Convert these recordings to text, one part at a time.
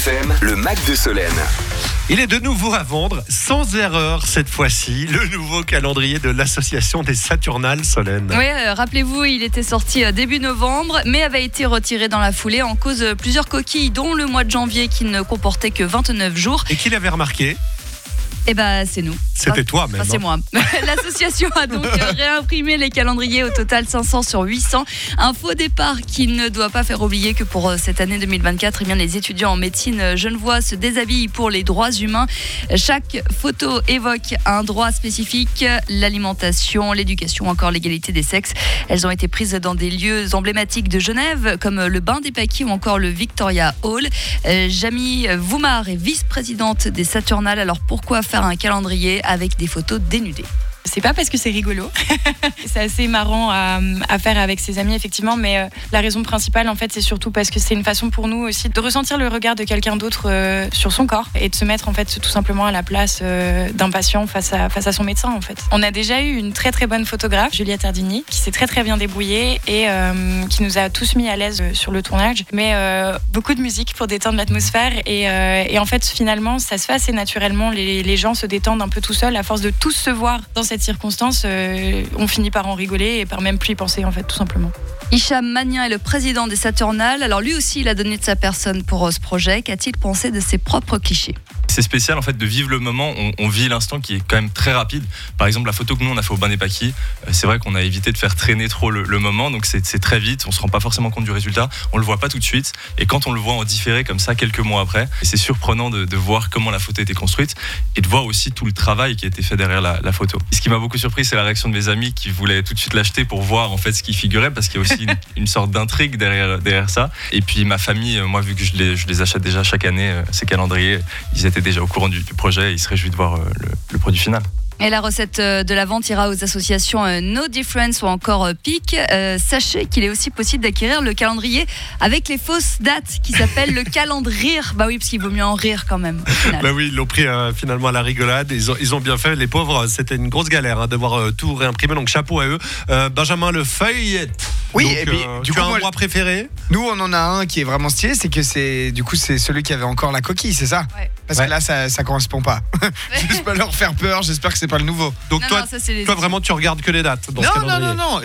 FM, le Mac de Solène. Il est de nouveau à vendre, sans erreur cette fois-ci, le nouveau calendrier de l'association des Saturnales, Solène. Oui, rappelez-vous, il était sorti début novembre, mais avait été retiré dans la foulée en cause de plusieurs coquilles, dont le mois de janvier qui ne comportait que 29 jours. Et qui l'avait remarqué ? Eh ben, c'est nous. C'était toi même. C'est moi. L'association a donc réimprimé les calendriers, au total 500 sur 800. Un faux départ qui ne doit pas faire oublier que pour cette année 2024, eh bien, les étudiants en médecine genevois se déshabillent pour les droits humains. Chaque photo évoque un droit spécifique, l'alimentation, l'éducation, encore l'égalité des sexes. Elles ont été prises dans des lieux emblématiques de Genève, comme le Bain des Paquis ou encore le Victoria Hall. Jamie Voumar est vice-présidente des Saturnales. Alors pourquoi faire un calendrier avec des photos dénudées? C'est pas parce que c'est rigolo, c'est assez marrant à faire avec ses amis effectivement, mais la raison principale en fait c'est surtout parce que c'est une façon pour nous aussi de ressentir le regard de quelqu'un d'autre sur son corps et de se mettre en fait tout simplement à la place d'un patient face à son médecin en fait. On a déjà eu une très très bonne photographe, Juliette Ardini, qui s'est très très bien débrouillée et qui nous a tous mis à l'aise sur le tournage, mais beaucoup de musique pour détendre l'atmosphère et en fait finalement ça se fait assez naturellement, les gens se détendent un peu tout seuls à force de tous se voir dans cette circonstance, on finit par en rigoler et par même plus y penser en fait tout simplement. Hicham Magnin est le président des Saturnales. Alors lui aussi il a donné de sa personne pour ce projet. Qu'a-t-il pensé de ses propres clichés? C'est spécial en fait de vivre le moment, on vit l'instant qui est quand même très rapide. Par exemple la photo que nous on a fait au Bain des Paquis, c'est vrai qu'on a évité de faire traîner trop le moment, donc c'est très vite, on se rend pas forcément compte du résultat, on le voit pas tout de suite, et quand on le voit en différé comme ça quelques mois après, c'est surprenant de voir comment la photo a été construite et de voir aussi tout le travail qui a été fait derrière la photo. Ce qui m'a beaucoup surpris, c'est la réaction de mes amis qui voulaient tout de suite l'acheter pour voir en fait ce qui figurait, parce qu'il y a aussi une sorte d'intrigue derrière ça. Et puis ma famille, moi vu que je les achète déjà chaque année, ces calendriers, ils étaient déjà au courant du projet, et ils se réjouissent de voir le produit final. Et la recette de la vente ira aux associations No Difference ou encore PIC. Sachez qu'il est aussi possible d'acquérir le calendrier avec les fausses dates qui s'appelle le calendrier. Bah oui, parce qu'il vaut mieux en rire quand même. Au final. Bah oui, ils l'ont pris finalement à la rigolade. Ils ont bien fait, les pauvres. C'était une grosse galère devoir tout réimprimer. Donc chapeau à eux. Benjamin Lefeuillette. Oui, donc, et puis tu as un droit préféré? Nous, on en a un qui est vraiment stylé, c'est que c'est celui qui avait encore la coquille, c'est ça? Ouais. Parce que là, ça correspond pas. J'espère pas leur faire peur, j'espère que c'est pas le nouveau. Donc Non, toi, non, ça, c'est les toi vraiment, tu regardes que les dates dans ce calendrier. Non.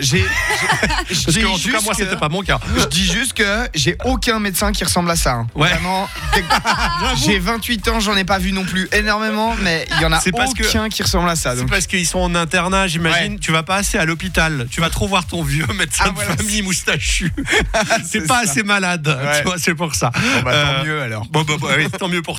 Parce que, en tout cas, moi, c'était pas mon cas. Je dis juste que j'ai aucun médecin qui ressemble à ça. Hein. Ouais. Vraiment, j'ai 28 ans, j'en ai pas vu non plus énormément, mais il y en a aucun qui ressemble à ça. C'est Donc. parce qu'ils sont en internat, j'imagine. Ouais. Tu vas pas assez à l'hôpital. Tu vas trop voir ton vieux médecin de famille moustachu. C'est pas ça. assez malade. Ouais. Tu vois, c'est pour ça. Bon, tant mieux alors. Bon, oui, tant mieux pour